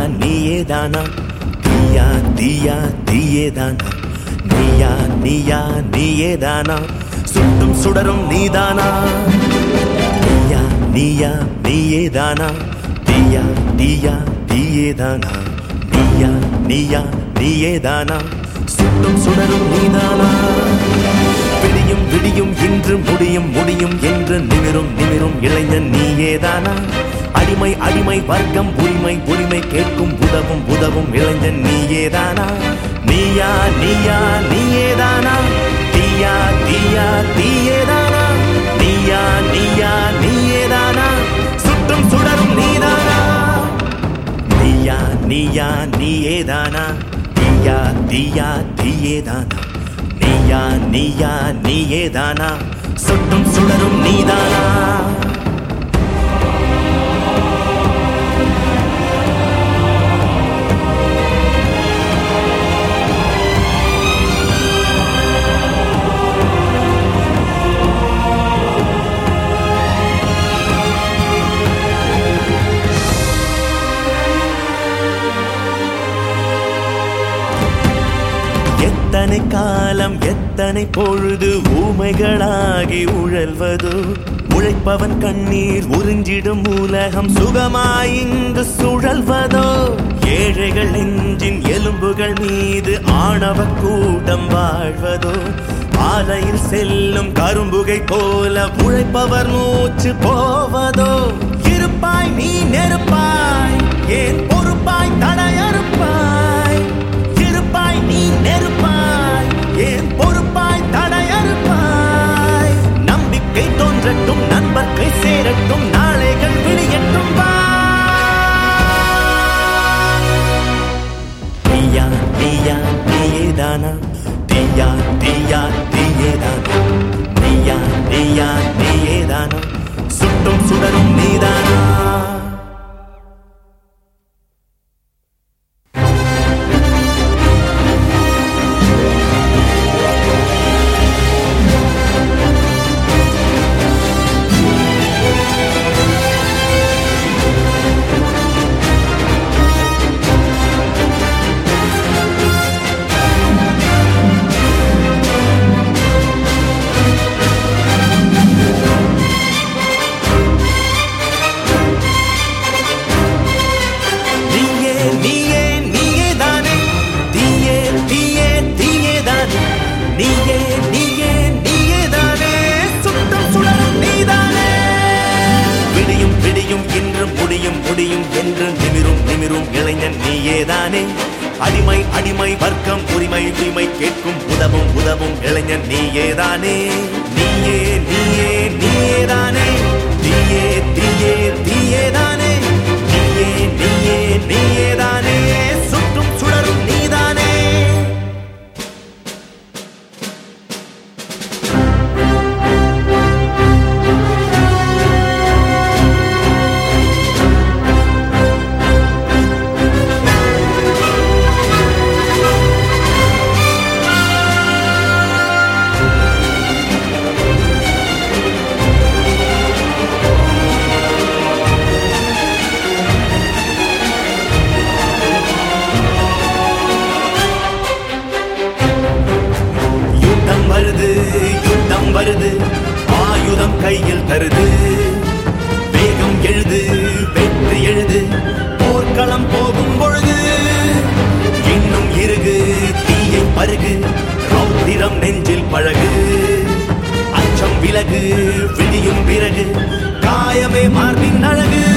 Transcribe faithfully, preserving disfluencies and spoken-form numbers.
நீயேதானா தீயா தீயா தீயேதானா நீயா நீயா நீயேதானா சுட்டும் சுடரும் நீதானா நீயா நீயா நீயேதானா தீயா தீயா தீயேதானா நீயா நீயா நீயேதானா சுட்டும் சுடரும் நீதானா விடியும் விடியும் இன்று முடியும் முடியும் என்று நிமிரும் நிமிரும் இளைஞன் நீயேதானா அடிமை அடிமை வர்க்கம் உரிமை உரிமை கேட்கும் உதவும் உதவும் இளைஞன் நீயேதானா நீயா நீயா நீயேதானா தீயா தீயா தீயேதானா நீயா நீயா நீயேதானா சுட்டும் சுடரும் நீதானா நீயா நீயா நீயேதானா தீயா தீயா தீயேதானா நீயா நீயா நீயேதானா சுட்டும் சுடரும் நீதானா எத்தனை காலம் எத்தனை பொழுது ஊமைகளாகி உழல்வதோ உழைப்பவன் கண்ணீர் உறிஞ்சிடும் உலகம் சுகமாய் இங்கு சுழல்வதோ ஏழைகள் நெஞ்சின் எலும்புகள் மீது ஆணவ கூட்டம் வாழ்வதோ ஆலையில் செல்லும் கரும்புகை போல உழைப்பவர் மூச்சு போவதோ இருப்பாய் நீ நெருப்பாய் ஏன் பொறுப்பாய் தடையறுப்பாய் இருப்பாய் நீ நெருப்பாய் ஏன் பொறுப்பாய் தடையறுப்பாய் நம்பிக்கை தோன்றட்டும் நண்பர்க்கை சேரட்டும் நாளைகள் விடியட்டும் நீயா நீயா நீயேதானா தீயா தீயா தீயேதானா நீயா நீயா நீயேதானா சுட்டும் சுடரும் நீதானா நீயே நீயே நீயேதானே சுட்டும் சுடரும் நீதானே விடியும் விடியும் இன்று முடியும் முடியும் என்று நிமிரும் நிமிரும் இளைஞன் நீயேதானே அடிமை அடிமை வர்க்கம் உரிமை உரிமை கேட்கும் உதவும் உதவும் இளைஞன் நீயேதானே நீயே நீயே நீயேதானே தீயே தீயே தீயேதானே நீயே நீயே நீயேதானே சுட்டும் சுடரும் நீதானே யுத்தம் வருது ஆயுதம் கையில் தருது வேகம் எழுது வெற்றி எழுது போர்க்களம் போகும் பொழுது இன்னும் இருகு தீயை பருகு ரௌத்திரம் நெஞ்சில் பழகு அச்சம் விலகு விடியும் பிறகு காயமே மார்பின் அழகு